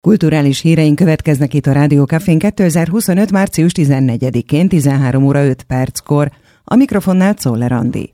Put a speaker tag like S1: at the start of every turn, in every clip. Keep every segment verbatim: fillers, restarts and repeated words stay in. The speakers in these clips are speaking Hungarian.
S1: Kulturális híreink következnek itt a Rádió Cafén kétezer-huszonöt. március tizennegyedikén tizenhárom óra öt perckor. A mikrofonnál Czoller Andi.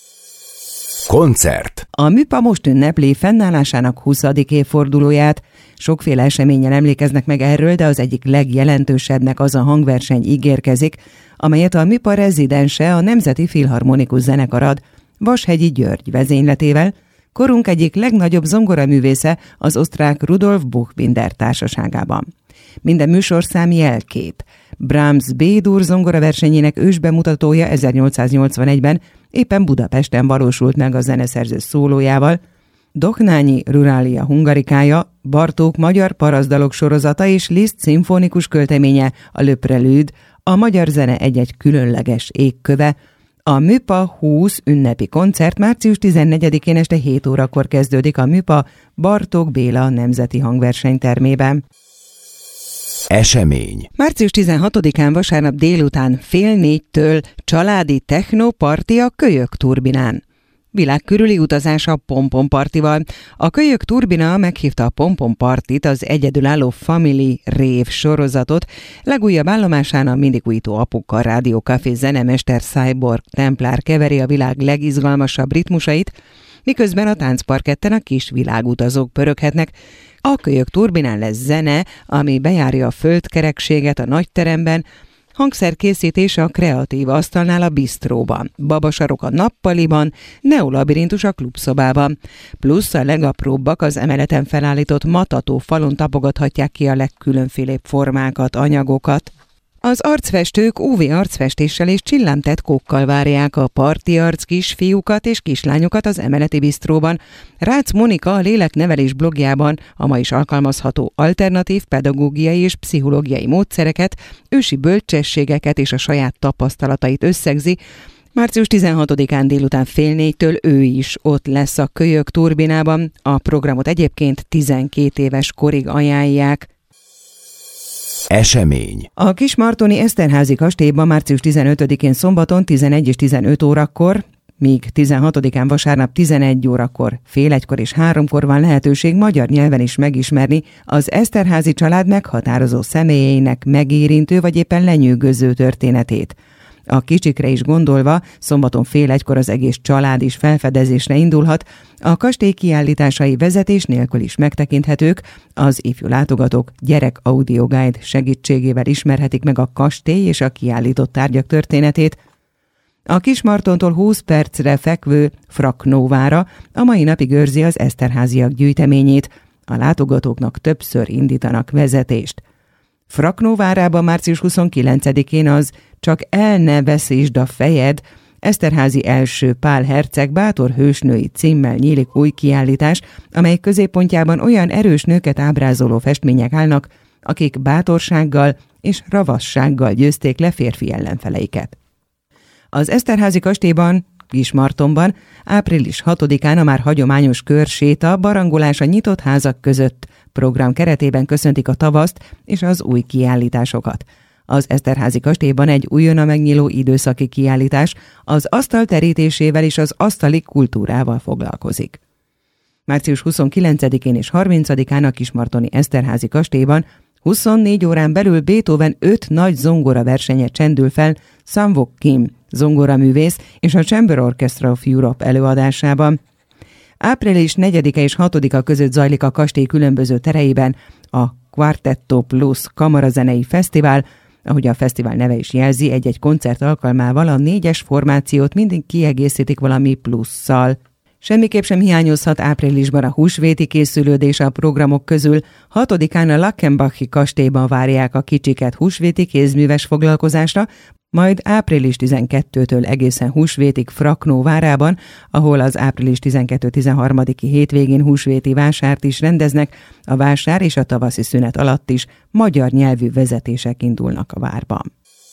S2: Koncert.
S1: A MÜPA most ünnepli fennállásának huszadik évfordulóját. Sokféle eseménnyel emlékeznek meg erről, de az egyik legjelentősebbnek az a hangverseny ígérkezik, amelyet a MÜPA rezidense, a Nemzeti Filharmonikus Zenekar ad Vashegyi György vezényletével, korunk egyik legnagyobb zongoraművésze, az osztrák Rudolf Buchbinder társaságában. Minden műsorszám jelkép. Brahms B-dur zongoraversenyének ősbemutatója ezernyolcszáznyolcvanegyben éppen Budapesten valósult meg a zeneszerző szólójával, Doknányi Ruralia Hungarikája, Bartók magyar parasztdalok sorozata és Liszt szimfonikus költeménye, a Le Prélude, a magyar zene egy-egy különleges égköve. A MÜPA húsz ünnepi koncert március tizennegyedikén este hét órakor kezdődik a MÜPA Bartók Béla Nemzeti Hangversenytermében.
S2: Esemény.
S1: március tizenhatodikán vasárnap délután fél négytől családi technoparti a Kölyök Turbinán. Világ körüli utazás a Pompom Partival. A Kölyök Turbina meghívta a Pompom Partit, az egyedülálló Family Rave sorozatot. Legújabb állomásán a mindig újító apuka Rádió Café zenemester Cyborg Templár keveri a világ legizgalmasabb ritmusait, miközben a táncparketten a kis világutazók pöröghetnek. A Kölyök Turbinán lesz zene, ami bejárja a földkerekséget a nagyteremben, hangszerkészítés a kreatív asztalnál a bistróban, babasarok a nappaliban, neolabirintus a klubszobában, plusz a legapróbbak az emeleten felállított matató falon tapogathatják ki a legkülönfélébb formákat, anyagokat. Az arcfestők ú vé arcfestéssel és csillámtetkókkal várják a parti arc kisfiúkat és kislányokat az emeleti bistróban. Rácz Monika a Léleknevelés blogjában a ma is alkalmazható alternatív pedagógiai és pszichológiai módszereket, ősi bölcsességeket és a saját tapasztalatait összegzi. március tizenhatodikán délután fél négytől ő is ott lesz a Kölyök Turbinában. A programot egyébként tizenkét éves korig ajánlják.
S2: Esemény.
S1: A Kismartoni Eszterházy kastélyban március tizenötödikén szombaton tizenegy és tizenöt órakor, míg tizenhatodikán vasárnap tizenegy órakor, fél egykor és háromkor van lehetőség magyar nyelven is megismerni az Eszterházy család meghatározó személyeinek megérintő vagy éppen lenyűgöző történetét. A kicsikre is gondolva, szombaton fél egykor az egész család is felfedezésre indulhat, a kastély kiállításai vezetés nélkül is megtekinthetők, az ifjú látogatók gyerek audio guide segítségével ismerhetik meg a kastély és a kiállított tárgyak történetét. A Kismartontól húsz percre fekvő Fraknóvára a mai napig őrzi az Eszterházyak gyűjteményét, a látogatóknak többször indítanak vezetést. Fraknóvárában március huszonkilencedikén az Csak el ne veszítsd a fejed, Eszterházy első Pál herceg bátor hősnői címmel nyílik új kiállítás, amely középpontjában olyan erős nőket ábrázoló festmények állnak, akik bátorsággal és ravassággal győzték le férfi ellenfeleiket. Az Eszterházy kastélyban, Kismartonban április hatodikán a már hagyományos körséta, barangolás a nyitott házak között program keretében köszöntik a tavaszt és az új kiállításokat. Az Eszterházy kastélyban egy újonnan megnyíló időszaki kiállítás az asztal terítésével és az asztali kultúrával foglalkozik. március huszonkilencedikén és harmincadikán a Kismartoni Eszterházy kastélyban huszonnégy órán belül Beethoven öt nagy zongora versenye csendül fel Samvok Kim zongoraművész és a Chamber Orchestra of Europe előadásában. április negyedike és hatodika között zajlik a kastély különböző tereiben a Quartetto Plus kamarazenei fesztivál, ahogy a fesztivál neve is jelzi, egy-egy koncert alkalmával a négyes formációt mindig kiegészítik valami plusszal. Semmiképp sem hiányozhat áprilisban a húsvéti készülődés a programok közül. hatodikán a Lackenbachi kastélyban várják a kicsiket húsvéti kézműves foglalkozásra, majd április tizenkettedikétől egészen húsvétig Fraknóvárában, ahol az április tizenkettő-tizenharmadiki hétvégén húsvéti vásárt is rendeznek, a vásár és a tavaszi szünet alatt is magyar nyelvű vezetések indulnak a várban.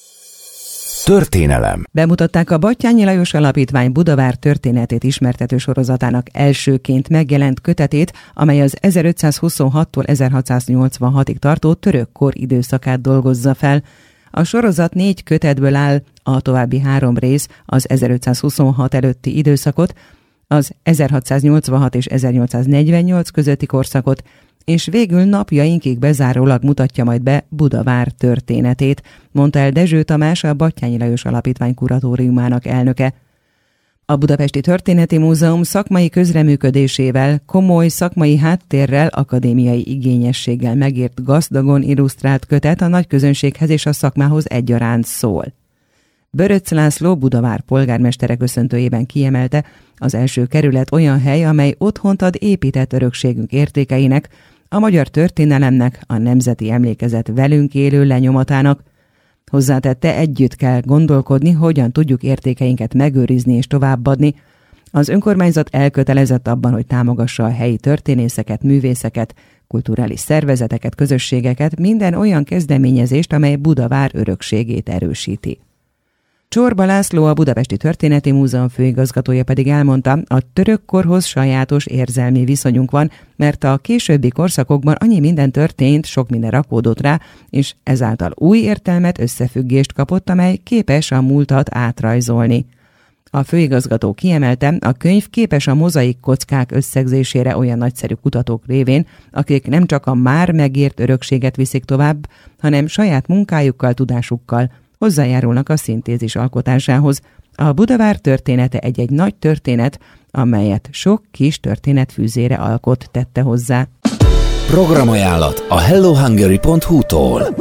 S2: Történelem.
S1: Bemutatták a Batthyány Lajos Alapítvány Budavár történetét ismertető sorozatának elsőként megjelent kötetét, amely az ezerötszázhuszonhattól ezerhatszáznyolcvanhatig tartó török kor időszakát dolgozza fel. A sorozat négy kötetből áll, a további három rész az ezerötszázhuszonhat előtti időszakot, az ezerhatszáznyolcvanhat és ezernyolcszáznegyvennyolc közötti korszakot, és végül napjainkig bezárólag mutatja majd be Budavár történetét, mondta el Dezső Tamás, a Batthyány Lajos Alapítvány kuratóriumának elnöke. A Budapesti Történeti Múzeum szakmai közreműködésével, komoly szakmai háttérrel, akadémiai igényességgel megírt, gazdagon illusztrált kötet a nagyközönséghez és a szakmához egyaránt szól. Böröcz László Budavár polgármestere köszöntőjében kiemelte, az első kerület olyan hely, amely otthont ad épített örökségünk értékeinek, a magyar történelemnek, a nemzeti emlékezet velünk élő lenyomatának. Hozzátette, együtt kell gondolkodni, hogyan tudjuk értékeinket megőrizni és továbbadni. Az önkormányzat elkötelezett abban, hogy támogassa a helyi történészeket, művészeket, kulturális szervezeteket, közösségeket, minden olyan kezdeményezést, amely Budavár örökségét erősíti. Csorba László, a Budapesti Történeti Múzeum főigazgatója pedig elmondta, a török korhoz sajátos érzelmi viszonyunk van, mert a későbbi korszakokban annyi minden történt, sok minden rakódott rá, és ezáltal új értelmet, összefüggést kapott, amely képes a múltat átrajzolni. A főigazgató kiemelte, a könyv képes a mozaik kockák összegzésére olyan nagyszerű kutatók révén, akik nem csak a már megírt örökséget viszik tovább, hanem saját munkájukkal, tudásukkal hozzájárulnak a szintézis alkotásához. A Budavár története egy-egy nagy történet, amelyet sok kis történet fűzére alkot, tette hozzá.
S2: Programajánlat a hello hungary pont hu-tól.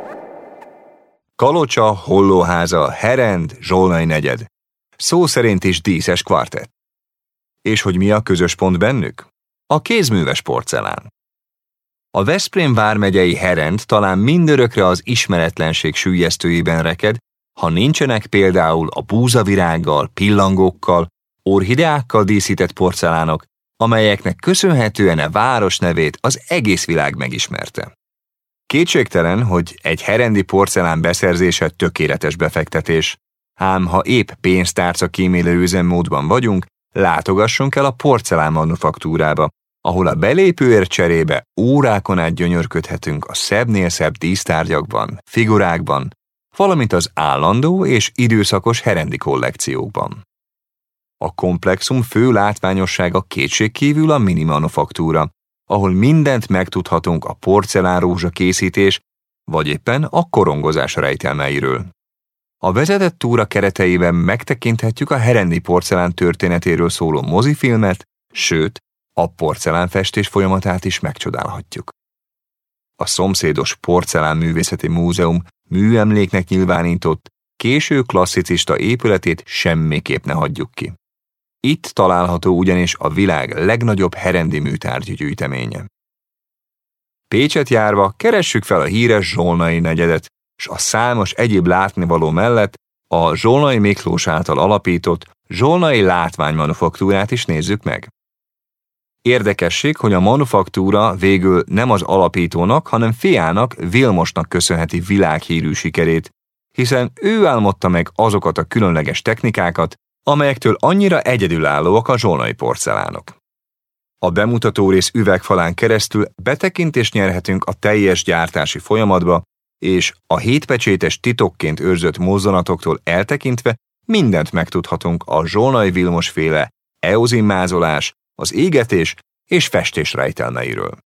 S3: Kalocsa, Hollóháza, Herend, Zsolnay negyed. Szó szerint is díszes kvartett. És hogy mi a közös pont bennük? A kézműves porcelán. A Veszprém vármegyei Herend talán mindörökre az ismeretlenség süllyesztőjében reked, ha nincsenek például a búzavirággal, pillangókkal, orchideákkal díszített porcelánok, amelyeknek köszönhetően a város nevét az egész világ megismerte. Kétségtelen, hogy egy herendi porcelán beszerzése tökéletes befektetés, ám ha épp pénztárca kímélő üzemmódban vagyunk, látogassunk el a porcelán manufaktúrába, ahol a belépőért cserébe órákon át gyönyörködhetünk a szebbnél szebb dísztárgyakban, figurákban, valamint az állandó és időszakos herendi kollekciókban. A komplexum fő látványossága kétségkívül a mini manufaktúra, ahol mindent megtudhatunk a porcelánrózsa készítés, vagy éppen a korongozás rejtelmeiről. A vezetett túra kereteiben megtekinthetjük a herendi porcelán történetéről szóló mozifilmet, sőt, a porcelánfestés folyamatát is megcsodálhatjuk. A szomszédos Porcelánművészeti Múzeum műemléknek nyilvánított, késő klasszicista épületét semmiképp ne hagyjuk ki. Itt található ugyanis a világ legnagyobb herendi műtárgyi gyűjteménye. Pécset járva keressük fel a híres Zsolnay negyedet, s a számos egyéb látnivaló mellett a Zsolnay Miklós által alapított Zsolnay látványmanufaktúrát is nézzük meg. Érdekesség, hogy a manufaktúra végül nem az alapítónak, hanem fiának, Vilmosnak köszönheti világhírű sikerét, hiszen ő álmodta meg azokat a különleges technikákat, amelyektől annyira egyedülállóak a zsolnay porcelánok. A bemutató rész üvegfalán keresztül betekintést nyerhetünk a teljes gyártási folyamatba, és a hétpecsétes titokként őrzött mozzanatoktól eltekintve mindent megtudhatunk a Zsolnay Vilmos féle eozinmázolás, az égetés és festés rejtelmeiről.